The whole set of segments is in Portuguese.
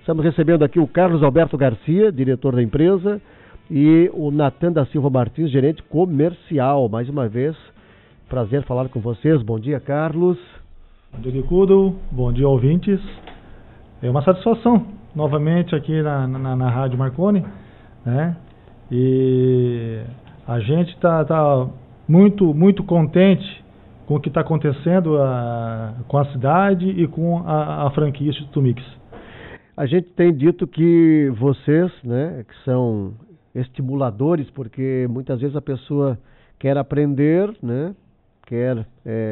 Estamos recebendo aqui o Carlos Alberto Garcia, diretor da empresa, e o Natan da Silva Martins, gerente comercial. Mais uma vez, prazer falar com vocês. Bom dia, Carlos. Bom dia, Bicudo. Bom dia, ouvintes. É uma satisfação, novamente, aqui na Rádio Marconi, né? E a gente está muito contente com o que está acontecendo com a cidade e com a franquia Instituto Mix. A gente tem dito que vocês, né, que são estimuladores, porque muitas vezes a pessoa quer aprender, né, quer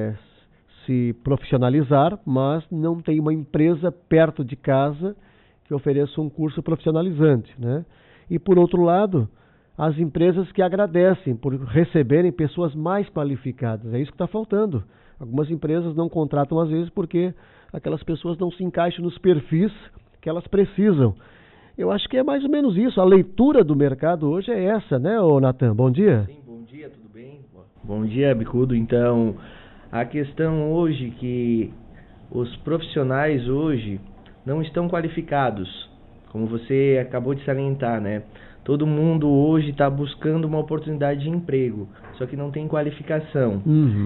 se profissionalizar, mas não tem uma empresa perto de casa que ofereça um curso profissionalizante, né? E por outro lado, as empresas que agradecem por receberem pessoas mais qualificadas. É isso que está faltando. Algumas empresas não contratam às vezes porque aquelas pessoas não se encaixam nos perfis que elas precisam. Eu acho que é mais ou menos isso. A leitura do mercado hoje é essa, né, Natan? Bom dia. Sim, bom dia, tudo bem? Bom dia, Bicudo. Então, a questão hoje que os profissionais hoje não estão qualificados, como você acabou de salientar, né? Todo mundo hoje está buscando uma oportunidade de emprego, só que não tem qualificação.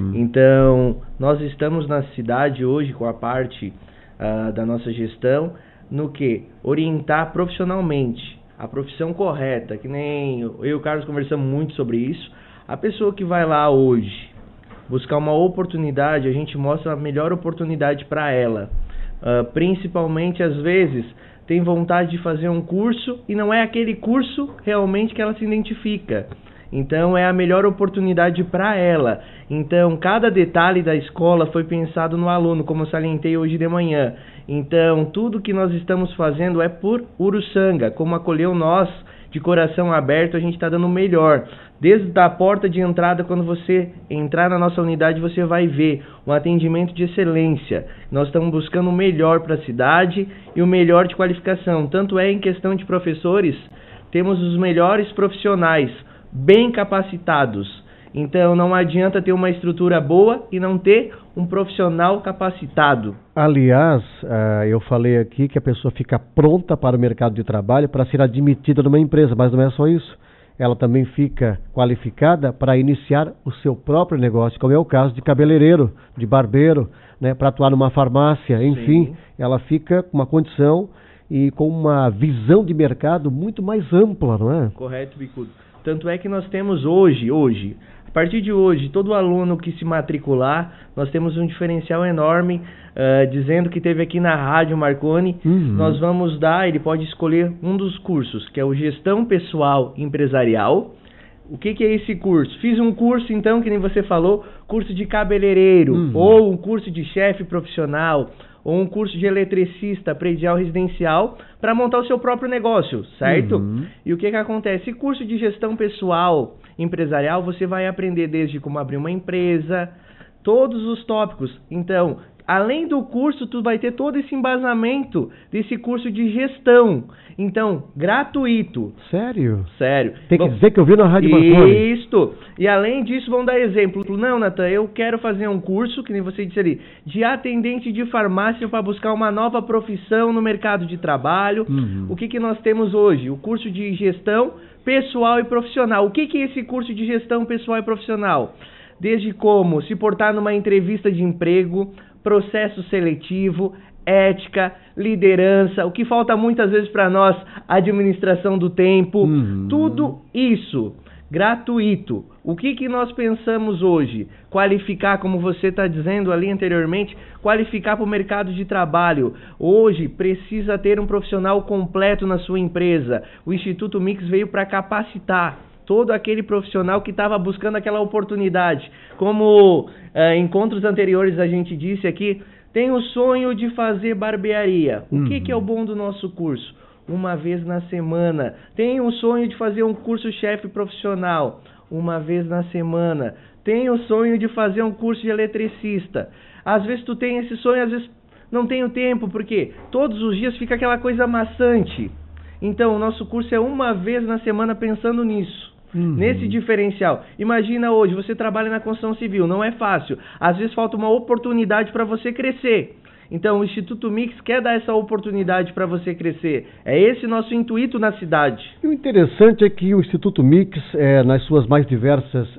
Então, nós estamos na cidade hoje com a parte da nossa gestão, no que? Orientar profissionalmente, a profissão correta, que nem eu e o Carlos conversamos muito sobre isso. A pessoa que vai lá hoje buscar uma oportunidade, a gente mostra a melhor oportunidade para ela. Principalmente, às vezes, tem vontade de fazer um curso e não é aquele curso realmente que ela se identifica. Então, é a melhor oportunidade para ela. Então, cada detalhe da escola foi pensado no aluno, como eu salientei hoje de manhã. Então, tudo que nós estamos fazendo é por Uruçanga. Como acolheu nós, de coração aberto, a gente está dando o melhor. Desde a porta de entrada, quando você entrar na nossa unidade, você vai ver um atendimento de excelência. Nós estamos buscando o melhor para a cidade e o melhor de qualificação. Tanto é em questão de professores, temos os melhores profissionais, bem capacitados. Então não adianta ter uma estrutura boa e não ter um profissional capacitado. Aliás, eu falei aqui que a pessoa fica pronta para o mercado de trabalho para ser admitida numa empresa, mas não é só isso. Ela também fica qualificada para iniciar o seu próprio negócio, como é o caso de cabeleireiro, de barbeiro, né, para atuar numa farmácia, enfim. Sim. Ela fica com uma condição e com uma visão de mercado muito mais ampla, não é? Correto, Bicudo. Tanto é que nós temos hoje, a partir de hoje, todo aluno que se matricular, nós temos um diferencial enorme, dizendo que teve aqui na Rádio Marconi, nós vamos dar, ele pode escolher um dos cursos, que é o Gestão Pessoal Empresarial. O que é esse curso? Fiz um curso, então, que nem você falou, curso de cabeleireiro, ou um curso de chefe profissional, ou um curso de eletricista predial residencial para montar o seu próprio negócio, certo? E o que acontece? Esse curso de gestão pessoal empresarial, você vai aprender desde como abrir uma empresa, todos os tópicos. Então, além do curso, tu vai ter todo esse embasamento desse curso de gestão. Então, gratuito. Sério? Sério. Tem que dizer que eu vi na Rádio Marconi. Isso. E além disso, vão dar exemplo. Não, Natan, eu quero fazer um curso, que nem você disse ali, de atendente de farmácia para buscar uma nova profissão no mercado de trabalho. O que nós temos hoje? O curso de gestão pessoal e profissional. O que é esse curso de gestão pessoal e profissional? Desde como se portar numa entrevista de emprego, processo seletivo, ética, liderança, o que falta muitas vezes para nós, administração do tempo, tudo isso gratuito. O que nós pensamos hoje? Qualificar, como você está dizendo ali anteriormente, qualificar para o mercado de trabalho. Hoje precisa ter um profissional completo na sua empresa. O Instituto Mix veio para capacitar todo aquele profissional que estava buscando aquela oportunidade. Como encontros anteriores a gente disse aqui, tem o sonho de fazer barbearia. O que é o bom do nosso curso? Uma vez na semana. Tem o sonho de fazer um curso chefe profissional. Uma vez na semana. Tem o sonho de fazer um curso de eletricista. Às vezes tu tem esse sonho, às vezes não tem o tempo, porque todos os dias fica aquela coisa maçante. Então, o nosso curso é uma vez na semana pensando nisso. Nesse diferencial. Imagina hoje, você trabalha na construção civil, não é fácil. Às vezes falta uma oportunidade para você crescer. Então, o Instituto Mix quer dar essa oportunidade para você crescer. É esse nosso intuito na cidade. E o interessante é que o Instituto Mix, nas suas mais diversas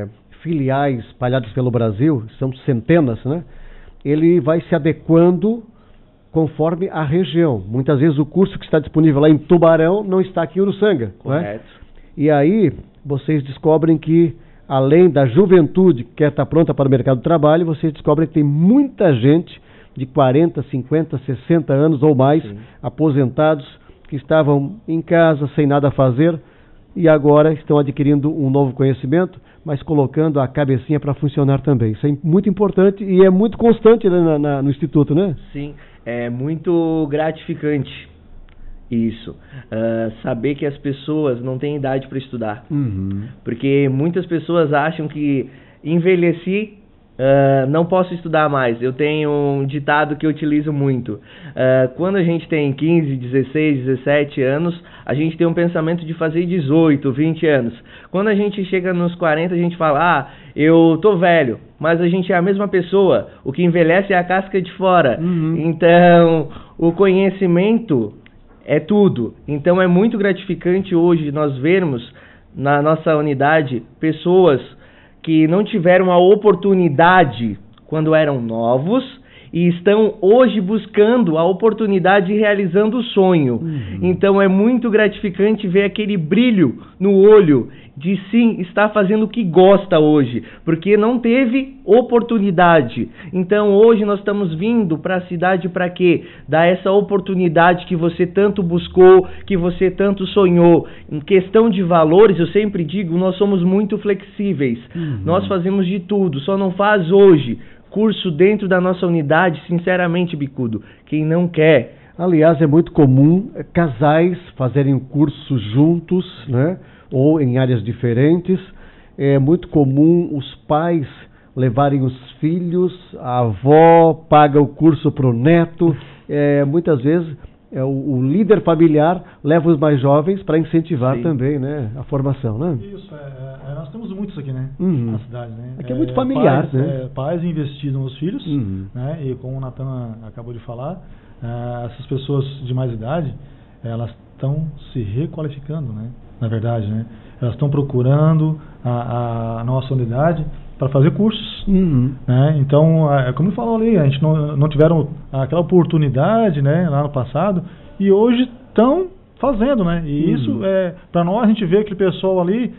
filiais espalhadas pelo Brasil, são centenas, né? Ele vai se adequando conforme a região. Muitas vezes o curso que está disponível lá em Tubarão não está aqui em Uruçanga. Correto. Né? E aí vocês descobrem que, além da juventude que quer estar pronta para o mercado de trabalho, vocês descobrem que tem muita gente de 40, 50, 60 anos ou mais, sim, aposentados, que estavam em casa sem nada a fazer e agora estão adquirindo um novo conhecimento, mas colocando a cabecinha para funcionar também. Isso é muito importante e é muito constante no Instituto, né? Sim, é muito gratificante isso. Saber que as pessoas não têm idade para estudar. Uhum. Porque muitas pessoas acham que envelheci, não posso estudar mais. Eu tenho um ditado que eu utilizo muito. Quando a gente tem 15, 16, 17 anos, a gente tem um pensamento de fazer 18, 20 anos. Quando a gente chega nos 40, a gente fala, eu tô velho, mas a gente é a mesma pessoa. O que envelhece é a casca de fora. Uhum. Então, o conhecimento é tudo. Então, é muito gratificante hoje nós vermos na nossa unidade pessoas que não tiveram a oportunidade quando eram novos e estão hoje buscando a oportunidade e realizando o sonho. Uhum. Então é muito gratificante ver aquele brilho no olho de sim estar fazendo o que gosta hoje, porque não teve oportunidade. Então hoje nós estamos vindo para a cidade para quê? Dar essa oportunidade que você tanto buscou, que você tanto sonhou. Em questão de valores, eu sempre digo, nós somos muito flexíveis. Uhum. Nós fazemos de tudo, só não faz hoje curso dentro da nossa unidade, sinceramente, Bicudo, quem não quer. Aliás, é muito comum casais fazerem um curso juntos, né? Ou em áreas diferentes. É muito comum os pais levarem os filhos, a avó paga o curso para o neto. Muitas vezes o líder familiar leva os mais jovens para incentivar, sim, também, né, a formação, né? Isso, nós temos muitos aqui, né, uhum, na cidade, né? Aqui é muito familiar, pais, né? Pais investindo nos filhos, uhum, né? E como o Natan acabou de falar, essas pessoas de mais idade, elas estão se requalificando, né? Na verdade, né? Elas estão procurando a nossa unidade para fazer cursos, uhum, né? Então, como falou ali, a gente não tiveram aquela oportunidade, né, lá no passado, e hoje estão fazendo, né? E uhum, isso para nós, a gente vê aquele pessoal ali,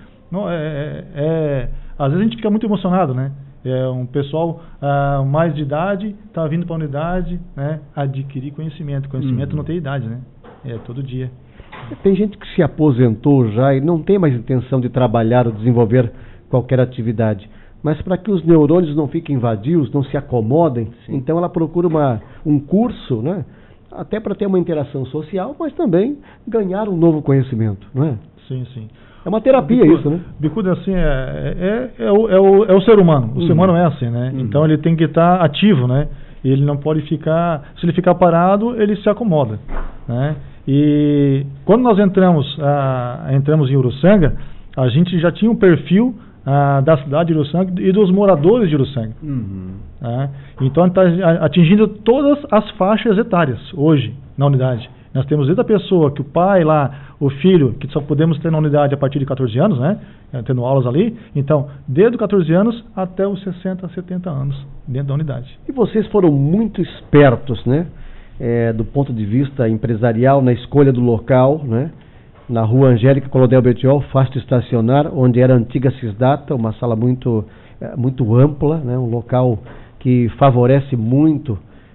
às vezes a gente fica muito emocionado, né? Um pessoal mais de idade está vindo para a unidade, né, adquirir conhecimento. Conhecimento, uhum, não tem idade, né? É todo dia. Tem gente que se aposentou já e não tem mais intenção de trabalhar ou desenvolver qualquer atividade. Mas para que os neurônios não fiquem vadios, não se acomodem, sim, então ela procura um curso, né? Até para ter uma interação social, mas também ganhar um novo conhecimento, não é? Sim, sim. É uma terapia, Bicudo, isso, né? Bicudo, assim, é o ser humano. O ser humano é assim, né? Uhum. Então ele tem que estar ativo, né? Ele não pode ficar... Se ele ficar parado, ele se acomoda, né? E quando nós entramos em Uruçanga, a gente já tinha um perfil da cidade de Uruçanga e dos moradores de Uruçanga. Uhum. Né? Então está atingindo todas as faixas etárias hoje na unidade. Nós temos desde a pessoa que o pai lá, o filho, que só podemos ter na unidade a partir de 14 anos, né? Tendo aulas ali. Então, desde os 14 anos até os 60, 70 anos dentro da unidade. E vocês foram muito espertos, né? Do ponto de vista empresarial, na escolha do local, né? Na rua Angélica Colonel Betiol, fácil de estacionar, onde era a antiga Cisdata, uma sala muito ampla, né? Um local que favorece muito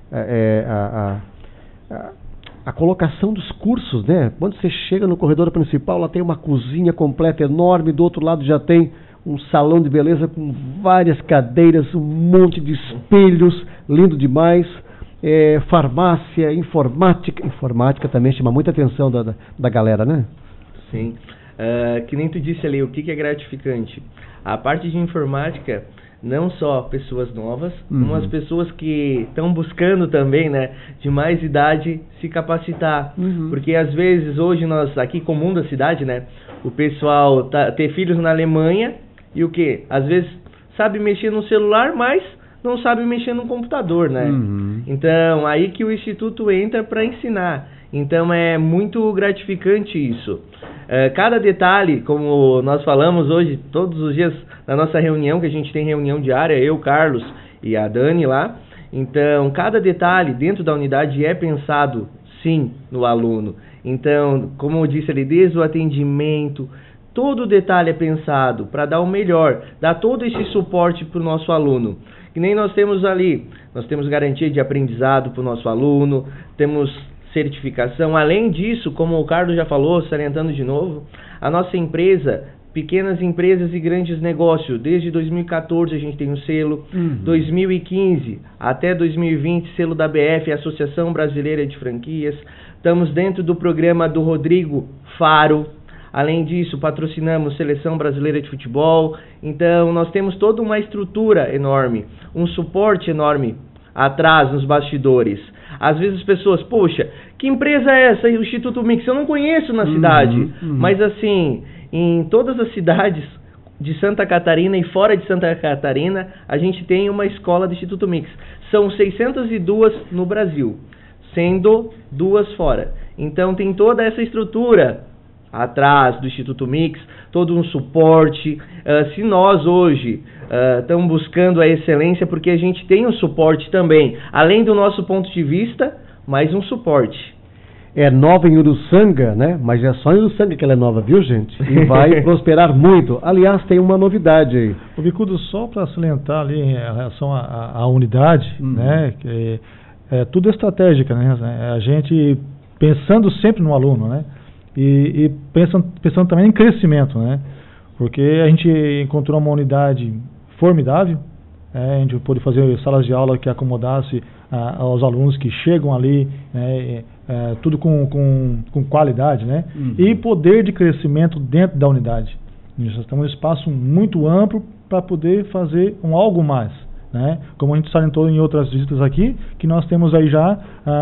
a colocação dos cursos, né? Quando você chega no corredor principal, lá tem uma cozinha completa enorme, do outro lado já tem um salão de beleza com várias cadeiras, um monte de espelhos, lindo demais. Farmácia, informática também chama muita atenção da galera, né? Sim, que nem tu disse ali, o que é gratificante? A parte de informática, não só pessoas novas, como as pessoas que estão buscando também, né, de mais idade, se capacitar. Porque às vezes hoje nós, aqui comum da cidade, né, o pessoal ter filhos na Alemanha e o quê? Às vezes sabe mexer no celular, mas não sabe mexer no computador, né? Então, aí que o Instituto entra para ensinar. Então, é muito gratificante isso. Cada detalhe, como nós falamos hoje, todos os dias na nossa reunião, que a gente tem reunião diária, eu, Carlos e a Dani lá. Então, cada detalhe dentro da unidade é pensado, sim, no aluno. Então, como eu disse ali, desde o atendimento, todo detalhe é pensado para dar o melhor, dar todo esse suporte para o nosso aluno. Que nem nós temos ali, nós temos garantia de aprendizado para o nosso aluno, temos certificação. Além disso, como o Carlos já falou, salientando de novo, a nossa empresa, pequenas empresas e grandes negócios, desde 2014 a gente tem um selo, 2015 até 2020, selo da BF, Associação Brasileira de Franquias. Estamos dentro do programa do Rodrigo Faro. Além disso, patrocinamos Seleção Brasileira de Futebol. Então, nós temos toda uma estrutura enorme, um suporte enorme atrás, nos bastidores. Às vezes as pessoas, poxa, que empresa é essa? O Instituto Mix, eu não conheço na cidade. Mas assim, em todas as cidades de Santa Catarina e fora de Santa Catarina, a gente tem uma escola do Instituto Mix. São 602 no Brasil, sendo 2 fora. Então, tem toda essa estrutura atrás do Instituto Mix, todo um suporte. Se nós hoje estamos buscando a excelência, porque a gente tem um suporte também, além do nosso ponto de vista, mais um suporte. É nova em Uruçanga, né? Mas é só em Uruçanga que ela é nova, viu, gente? E vai prosperar muito. Aliás, tem uma novidade aí. O Bicudo, só para salientar ali em relação à unidade, né? Que é tudo estratégica, né? A gente pensando sempre no aluno, né? E pensando também em crescimento, né? Porque a gente encontrou uma unidade formidável, a gente pôde fazer salas de aula que acomodasse aos alunos que chegam ali, tudo com qualidade, né? E poder de crescimento dentro da unidade. Nós estamos num espaço muito amplo para poder fazer algo mais, né? Como a gente salientou em outras visitas aqui, que nós temos aí já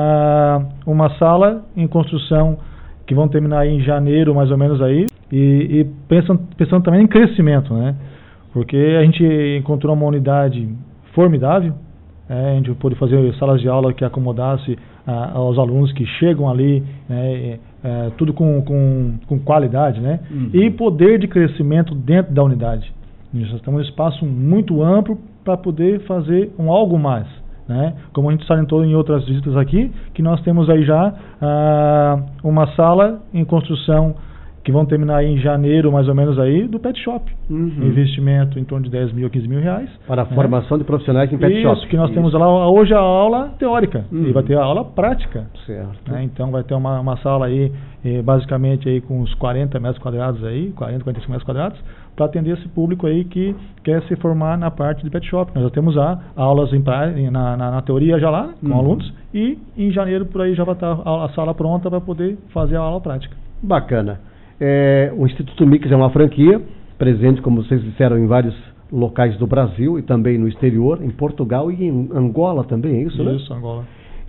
uma sala em construção que vão terminar aí em janeiro, mais ou menos aí, e pensando também em crescimento, né? Porque a gente encontrou uma unidade formidável, a gente pôde fazer salas de aula que acomodasse aos alunos que chegam ali, tudo com qualidade, né? E poder de crescimento dentro da unidade. Nós estamos num espaço muito amplo para poder fazer algo mais, né? Como a gente salientou em outras visitas aqui, que nós temos aí já uma sala em construção que vão terminar aí em janeiro, mais ou menos aí, do Pet Shop. Investimento em torno de 10 mil a 15 mil reais. Para a formação de profissionais em Pet Shop. Isso, que nós temos lá hoje a aula teórica, e vai ter a aula prática. Certo. Né? Então vai ter uma sala aí, basicamente aí com uns 40 metros quadrados aí, 40, 45 metros quadrados, para atender esse público aí que quer se formar na parte de Pet Shop. Nós já temos aulas na teoria já lá, com alunos, e em janeiro por aí já vai estar a sala pronta para poder fazer a aula prática. Bacana. O Instituto Mix é uma franquia, presente, como vocês disseram, em vários locais do Brasil e também no exterior, em Portugal e em Angola também, é isso, né? Isso, Angola.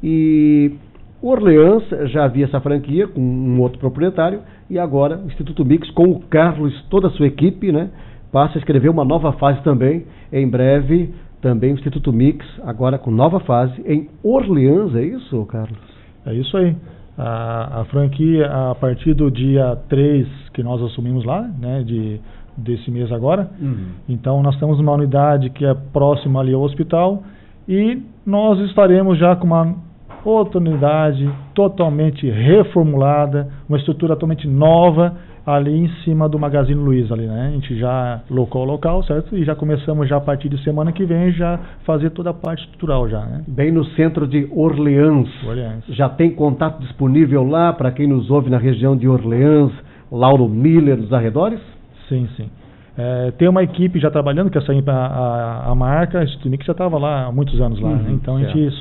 E Orleans já havia essa franquia com um outro proprietário, e agora o Instituto Mix, com o Carlos, toda a sua equipe, né, passa a escrever uma nova fase também. Em breve, também o Instituto Mix, agora com nova fase, em Orleans, é isso, Carlos? É isso aí. A franquia, a partir do dia 3 que nós assumimos lá, né, desse mês agora, então nós temos uma unidade que é próxima ali ao hospital, e nós estaremos já com uma outra unidade totalmente reformulada, uma estrutura totalmente nova, ali em cima do Magazine Luiza ali, né? A gente já locou o local, certo? E já começamos já a partir de semana que vem já fazer toda a parte estrutural já, né? Bem no centro de Orleans. Já tem contato disponível lá para quem nos ouve na região de Orleans, Lauro Miller, dos arredores? Sim, sim. Tem uma equipe já trabalhando, que essa a marca, a Instituto Mix já estava lá há muitos anos lá, né? Então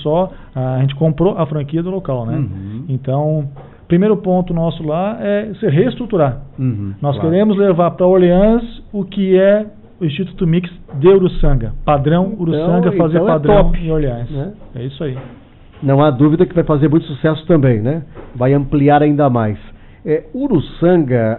a gente comprou a franquia do local, né? Então, primeiro ponto nosso lá é se reestruturar. Nós queremos levar para Orleans o que é o Instituto Mix de Uruçanga. Padrão Uruçanga, fazer padrão top, em Orleans. Né? É isso aí. Não há dúvida que vai fazer muito sucesso também, né? Vai ampliar ainda mais. Uruçanga,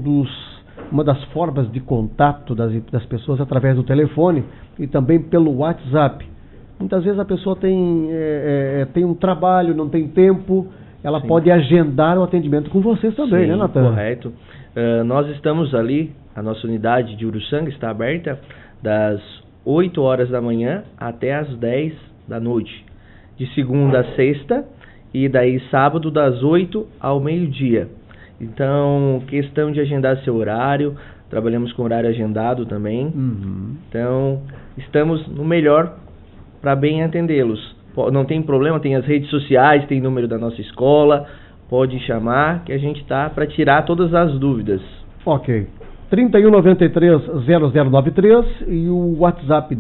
uma das formas de contato das pessoas através do telefone e também pelo WhatsApp. Muitas vezes a pessoa tem um trabalho, não tem tempo, ela Sim. pode agendar o atendimento com vocês também, Sim, né, Natan? Correto. Nós estamos ali, a nossa unidade de Uruçanga está aberta das 8 horas da manhã até as 10 da noite, de segunda a sexta, e daí sábado das 8 ao meio-dia. Então, questão de agendar seu horário, trabalhamos com horário agendado também. Uhum. Então, estamos no melhor para bem atendê-los. Não tem problema, tem as redes sociais, tem número da nossa escola, pode chamar que a gente tá para tirar todas as dúvidas. Ok. 3193-0093 e o WhatsApp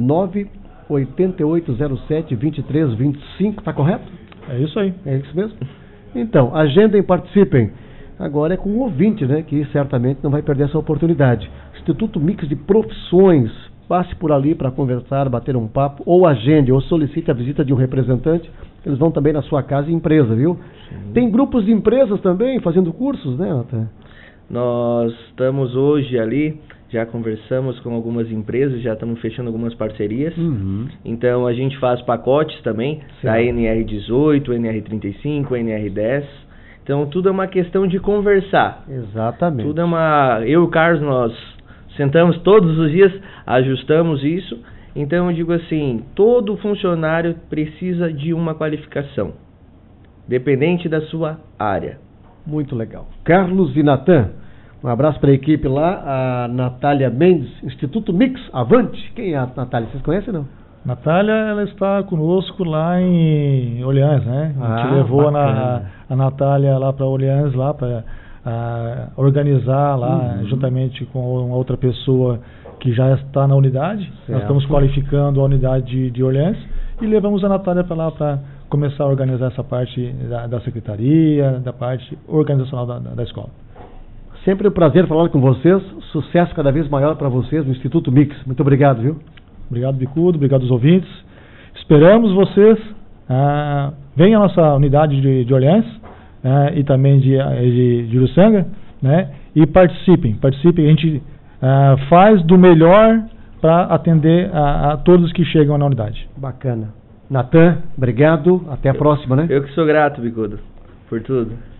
98807-2325, tá correto? É isso aí. É isso mesmo? Então, agendem, participem. Agora é com o ouvinte, né, que certamente não vai perder essa oportunidade. Instituto Mix de Profissões. Passe por ali para conversar, bater um papo, ou agende, ou solicite a visita de um representante. Eles vão também na sua casa e empresa, viu? Sim. Tem grupos de empresas também fazendo cursos, né, Natan? Nós estamos hoje ali, já conversamos com algumas empresas, já estamos fechando algumas parcerias. Uhum. Então a gente faz pacotes também, da Certo. NR18, NR35, NR10. Então tudo é uma questão de conversar. Exatamente. Tudo é eu e o Carlos, nós sentamos todos os dias, ajustamos isso. Então eu digo assim, todo funcionário precisa de uma qualificação, dependente da sua área. Muito legal. Carlos e Natan, um abraço para a equipe lá, a Natália Mendes, Instituto Mix, Avante. Quem é a Natália? Vocês conhecem, não? Natália, ela está conosco lá em Orleans, né? A gente levou a Natália lá para Orleans, lá para organizar lá, juntamente com uma outra pessoa que já está na unidade. Certo. Nós estamos qualificando a unidade de Orleans e levamos a Natália para lá para começar a organizar essa parte da secretaria, da parte organizacional da escola. Sempre um prazer falar com vocês. Sucesso cada vez maior para vocês no Instituto Mix. Muito obrigado, viu? Obrigado, Bicudo. Obrigado aos ouvintes. Esperamos vocês. Venham à nossa unidade de Orleans e também de Uruçanga, né? E participem. A gente faz do melhor para atender a todos que chegam na unidade. Bacana. Natan, obrigado. Até a próxima, né? Eu que sou grato, Bicudo, por tudo.